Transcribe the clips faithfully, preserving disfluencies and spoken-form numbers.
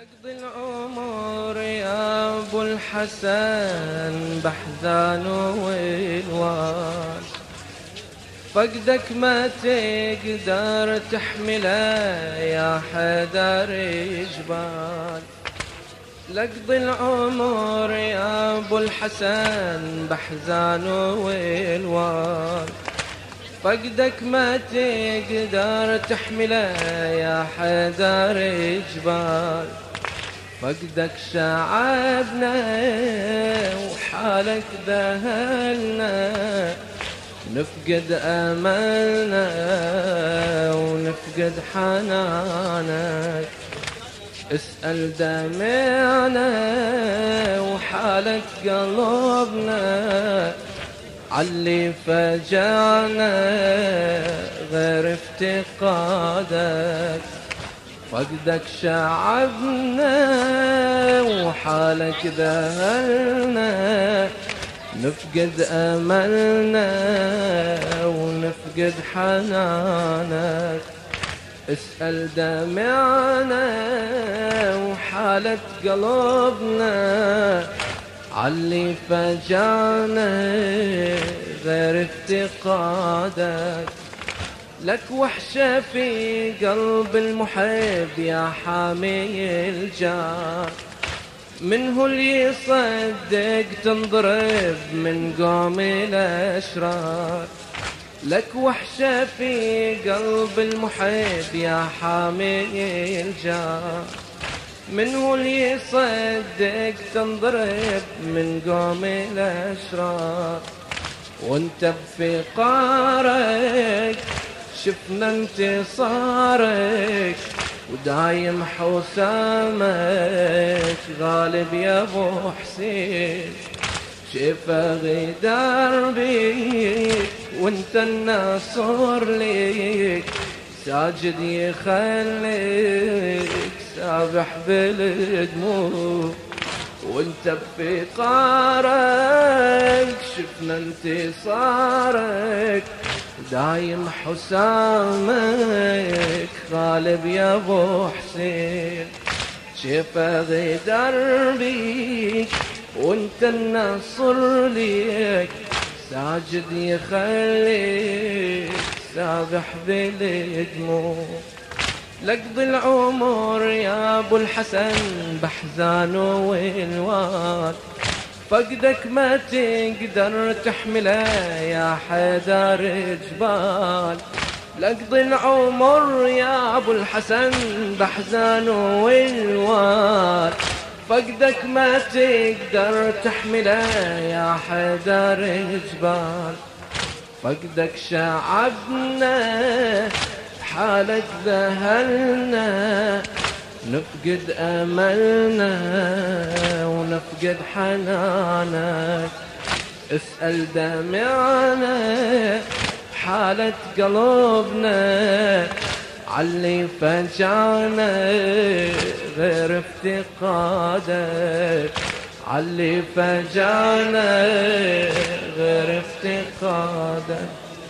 لقضي العمر يا ابو الحسن بحزان والوان، فقدك ما تقدر تحمله يا حيدر جبال. لقضي العمر يا ابو الحسن بحزان والوان، فقدك ما تقدر تحمله يا حيدر جبال. فقدك شعبنا وحالك ذهلنا، نفقد أملنا ونفقد حنانك. اسأل دمعنا وحالة قلوبنا، علي فجعنا غير افتقادك. فقدك شعبنا وحالك ذهلنا، نفقد أملنا ونفقد حنانك. اسأل دمعنا وحالة قلوبنا، علي فجعنا غير افتقادك. لك وحشة في قلب المحب يا حامي الجار، منه اللي يصدق تنضرب من قوم الأشرار. لك وحشة في قلب المحب يا حامي الجار، منه اللي يصدق تنضرب من قوم الأشرار. وانت بفقارك شفنا انتصارك، ودايم حسامك غالب يا ابو حسين. شفا غدار بيك وانت الناصر ليك، ساجد يخليك سابح بالدموع. وانت بفقارك شفنا انتصارك، دايم حسامك غالب يا ابو حسين. شفا غدار بيك وانت الناصر ليك، ساجد يخليك سابح بالدموع. لقضي العمر يا ابو الحسن بحزان والوان، فقدك ما تقدر تحمله يا حيدر جبال. لقضي العمر يا ابو الحسن بحزان والوان، فقدك ما تقدر تحمله يا حيدر جبال. فقدك شعبنا حالك ذهلنا، نفقد أملنا ونفقد حنانك. اسأل دمعنا حالة قلوبنا، علي فجعنا غير افتقادك. علي فجعنا غير افتقادك.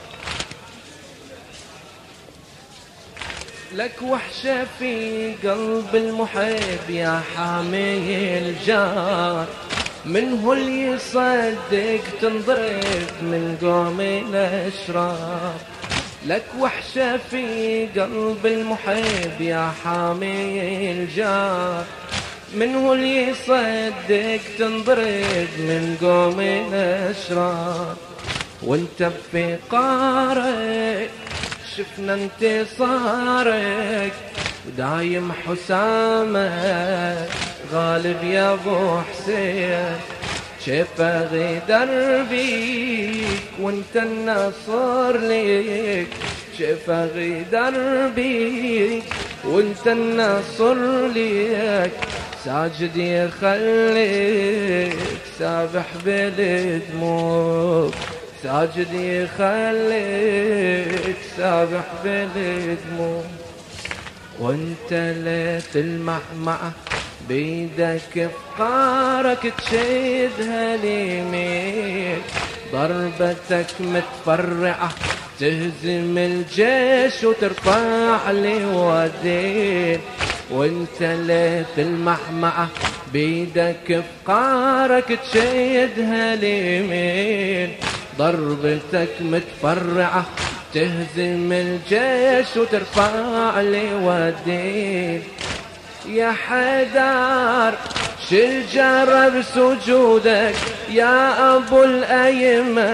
لك وحشة في قلب المحب يا حامي الجار، منه اللي يصدق تنضرب من قوم الأشرار. لك وحشة في قلب المحب يا حامي الجار، منه اللي يصدق تنضرب من قوم الأشرار. وانت بفقارك شفنا انتصارك، ودايم حسامك غالب يا ابو حسين. شفا غدر بيك وانت الناصر ليك، شفا غدر بيك وانت الناصر ليك. ساجد يخليك سابح بالدموع، ساجد يخليك سابح بالدموع. وانت لا تلمع بيدك فقارك تشدها اليمين، ضربتك متفرعة تهزم الجيش وترفع لي ودين. وانت ليت المحمعة بيدك فقارك تشيدها اليمين، ضربتك متفرعة تهزم الجيش وترفع لي والدين. يا حيدر شل جرب سجودك يا أبو الأيمة،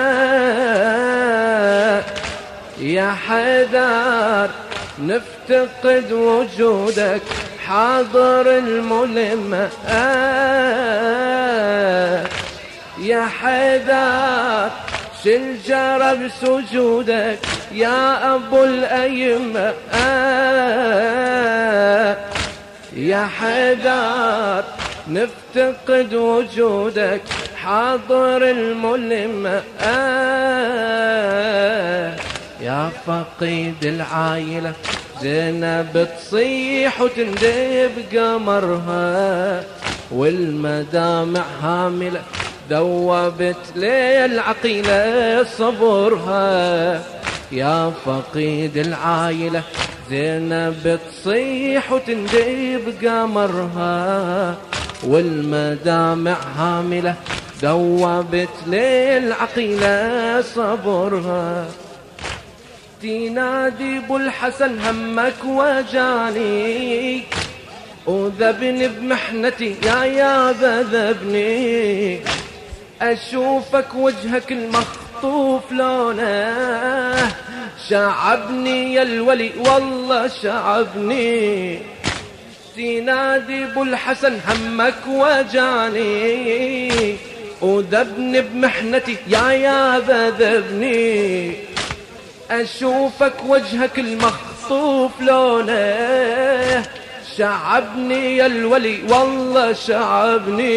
آه يا حيدر نفتقد وجودك حاضر الملمة، آه يا حيدر شل جرب سجودك يا أبو الأيمة، آه يا حيدر نفتقد وجودك حاضر الملمة، آه يا فقيد العايلة زينب تصيح وتندب قمرها، والمدامع هاملة ذوبت ليل عقيلة صبرها. يا فقيد العايلة زينب تصيح وتندب قمرها، والمدامع هاملة ذوبت ليل عقيلة صبرها. تنادي ابو الحسن همك وجاني، وذبني بمحنتي يا يا ذبني، اشوفك وجهك المخطوف لونه شعبني يا الولي والله شعبني. تنادي ابو الحسن همك وجاني، وذبني بمحنتي يا يا ذبني، اشوفك وجهك المخطوف لونه شعبني يا الولي والله شعبني،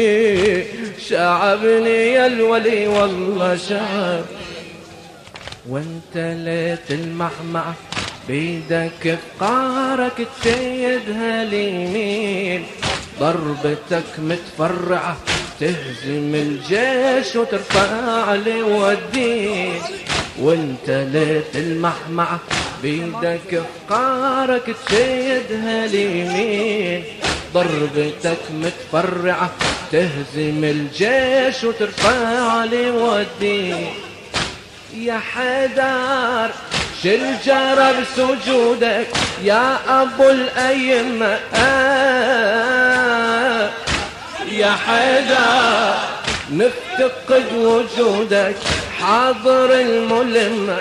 شعبني يا الولي والله شعب. وانت ليت المحمعة بيدك فقارك تشيدها اليمين، ضربتك متفرعة تهزم الجيش وترفع لي والدين. وانت ليت المحمعة بيدك فقارك تشيدها اليمين، ضربتك متفرعة تهزم الجيش وترفع لي والدين. يا حيدر شل جرب سجودك يا أبو الأيمة، آه يا حيدر نفتقد وجودك حاضر الملمة،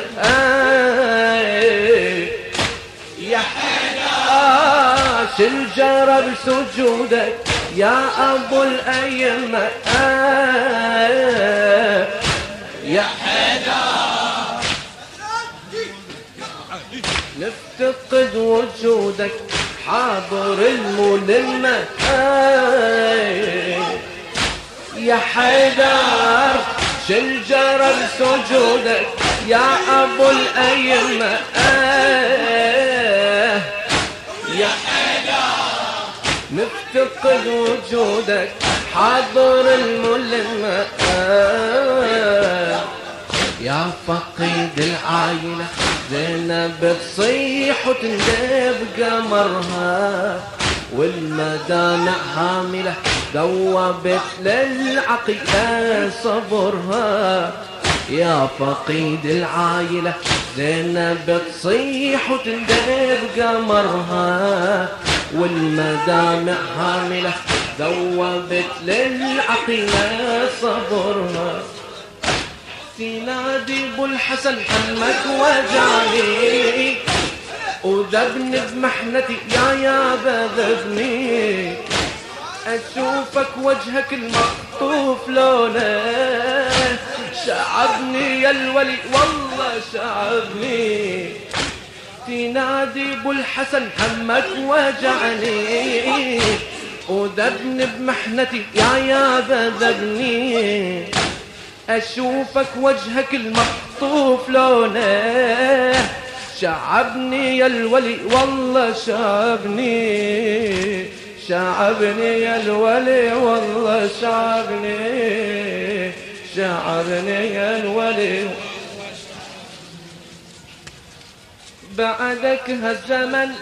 آه يا حيدر آه شل جرب سجودك يا أبو الأيمة، آه يا حيدر نفتقد وجودك حاضر الملمة، آه يا حيدر شل جرب سجودك يا أبو الأيمة، آه يا حيدر نفتقد وجودك حاضر الملمة، آه يا فقيد العايلة زينب تصيح وتندب قمرها، والمدامع هاملة ذوبت للعقيلة صبرها. يا فقيد العايلة زينب تصيح وتندب قمرها، والمدامع هاملة ذوبت للعقيلة صبرها. تنادي ابو الحسن همك وجاني، وذبني بمحنتي يا يا ذبني، اشوفك وجهك المخطوف لونه شعبني يا الولي والله شعبني. تنادي ابو الحسن همك وجعني، وذبني بمحنتي يا يا ذبني، اشوفك وجهك المخطوف لونه شعبني يا الولي والله شعبني، شعبني يا الولي والله شعبني، شعبني يا الولي. بعدك هالزمن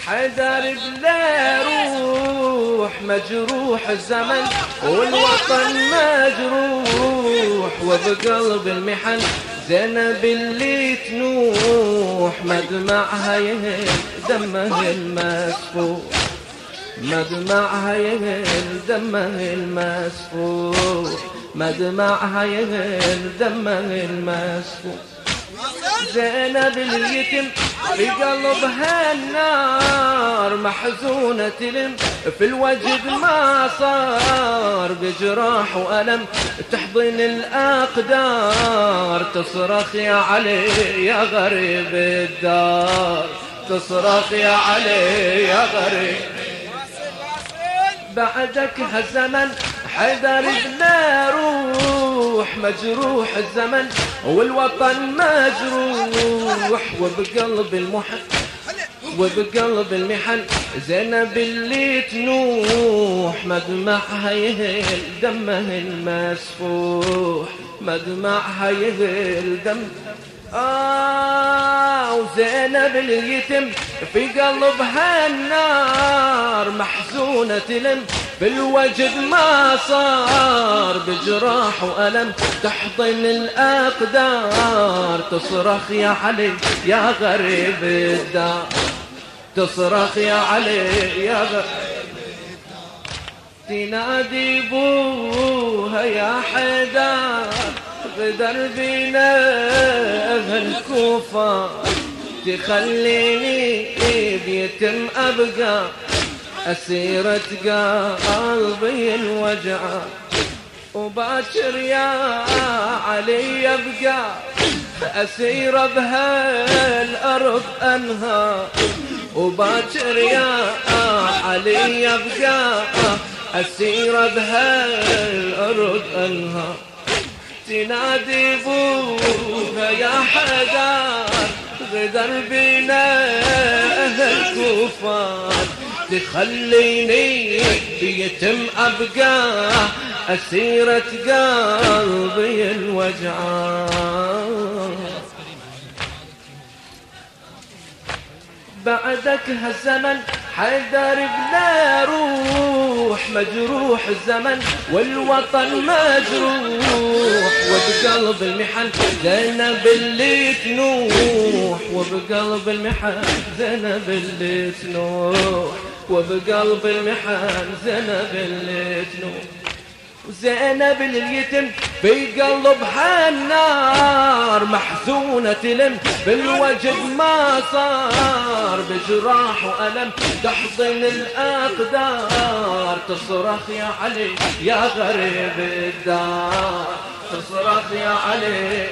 حيدر بلا روح مجروح الزمن والوطن مجروح وبقلب المحن زينب اللي تنوح مدمعها يهل دمه المسفوح مدمعها يهل دمه المسفوح مدمعها يهل دمه المسفوح زينب اليتم في قلبها النار محزونة تلم في الوجد ما صار بجراح وألم تحضن الأقدار تصرخ يا علي يا غريب الدار تصرخ يا علي يا غريب بعدك هالزمن حيدر بلا روح مجروح الزمن والوطن مجروح وبقلب المحن وبقلب المحن زينب اللي تنوح مدمعها يهل دمه المسفوح مدمعها يهل دم آه وزينب اليتم في قلبها النار محزونة تلم بالوجد ما صار بجراح وألم تحضن الأقدار تصرخ يا علي يا غريب الدار تصرخ يا علي يا غريب تنادي بوها يا حيدر غدر بينا أهل الكوفة تخليني بيتم أبقى أسيرة قلبي الوجع وباكر يا علي يبقى أسيرة بهالأرض أنهار وباكر يا علي يبقى أسيرة بهالأرض أنهار تنادي بوها يا حيدر غدر بينا أهل كوفار تخليني بيتم أبقى أسيرة قلبي الوجعان بعدك هالزمن حيدر بلا روح مجروح الزمن والوطن مجروح وبقلب المحن زينب اللي تنوح وبقلب المحن زينب اللي تنوح وبقلب المحن زينب اللي تنوح وزينب اليتم في قلبها النار محزونة تلم بالوجد ما صار بجراح وألم تحضن الأقدار تصرخ يا علي يا غريب الدار تصرخ يا علي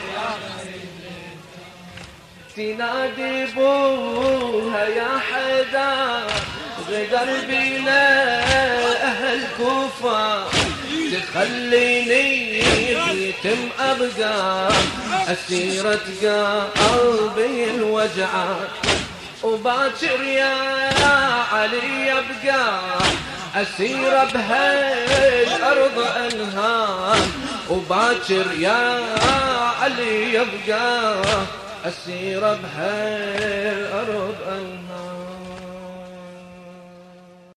تنادي بوها يا حيدر غدر بينا أهل كوفة تخليني يتم أبقى أسيرة قلبي الوجعان وباكر يا علي يبقى أسيرة بهالأرض أنهار وباكر يا علي يبقى أسيرة بهالأرض أنهار